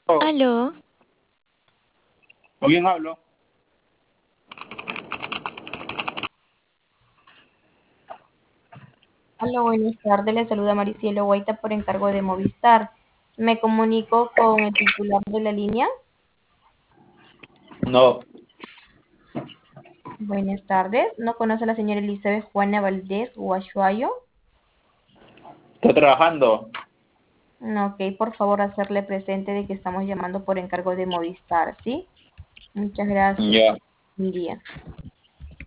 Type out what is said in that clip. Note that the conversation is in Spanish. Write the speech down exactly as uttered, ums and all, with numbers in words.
Aló, ¿Con quién hablo? Hola, buenas tardes. Le saluda Maricielo Guaita por encargo de Movistar. Me comunico con el titular de la línea. No, Buenas tardes. ¿No conoce a la señora Elizabeth Juana Valdés Guashuayo? estoy trabajando. No, ok, por favor hacerle presente de que estamos llamando por encargo de Movistar, ¿sí? Muchas gracias. Ya. Buen día.